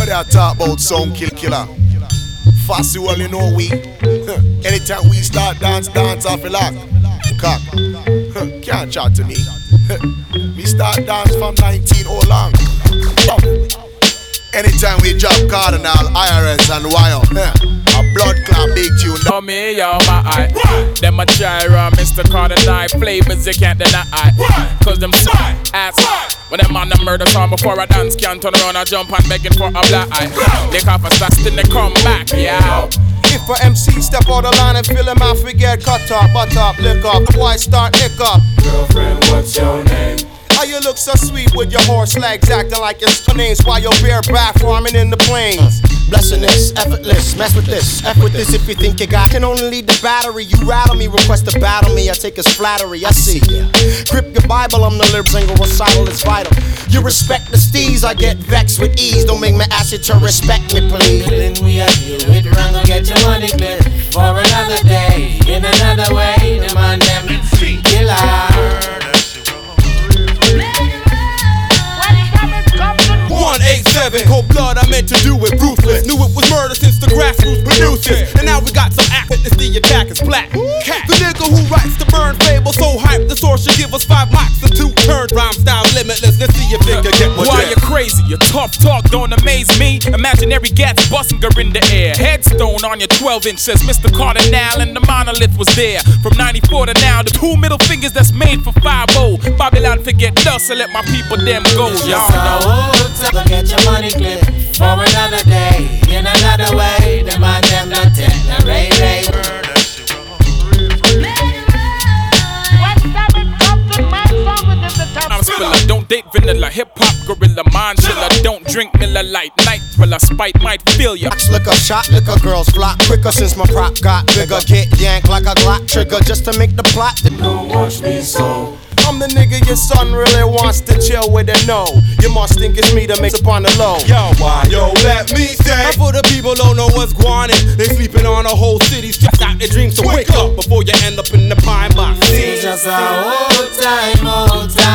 Everybody I talk about sound killer. Fussy, well, you know we. Anytime we start dance off a lock. Cock. Can't chat to me. We start dance from 19 all long. Anytime we drop Cardinal, IRS and Wire, a blood clot big tune. Oh me, yo, my eye. Them a try run, Mr. Cardinal flavors you can't deny. Cause them ass. When them on the murder song before a dance can turn around and jump and begging for a black eye. They off a stats till they come back, yeah. If a MC step out the line and feel him, I forget cut up, butt up, lick up. Why start lick up? Girlfriend, what's your name? How you look so sweet with your horse legs acting like it's names while your bareback farming in the plains. Blessing this, effortless, mess with this, F with this if you think you got. Can only lead the battery, you rattle me, request to battle me, I take as flattery, I see ya. Grip your Bible, I'm the lyrics, single recital, it's vital. You respect the steez, I get vexed with ease, don't make me ask you to respect me, please. Then we are here with run, go get your money clip for another day, in another way, them on them killer. 187, cold blood, I meant to do it ruthless. Knew it was murder since the grassroots producers. And now we got some act witness, the attack is black. The nigga who writes the burn fable, so hype the source should give us 5 marks and 2 turns. Rhyme style limitless, let's see if they can get one. Why you crazy? Your tough talk don't amaze me. Imaginary gats busting her in the air. Headstone on your 12-inch says Mr. Cardinal and the monolith was there. From 94 to now, the 2 middle fingers that's made for 5-0. Babylon forget dust, so let my people them go, y'all know. Go get your money clip for another day, in another way. Them and them not take the ray. I'm spiller, don't date vanilla, hip-hop gorilla, mind chiller. Don't drink Miller Lite, night thriller, spite might feel ya. Liquor, shot liquor, girls flock quicker since my prop got bigger. Get yanked like a Glock trigger just to make the plot. Don't watch me so. I'm the nigga your son really wants to chill with and know. You must think it's me to mix up on the low. Yo, why? Yo, let me say. And for the people don't know what's going on, they sleeping on a whole city, stressed out their dreams. So wake up before you end up in the pine box. It's just a old time.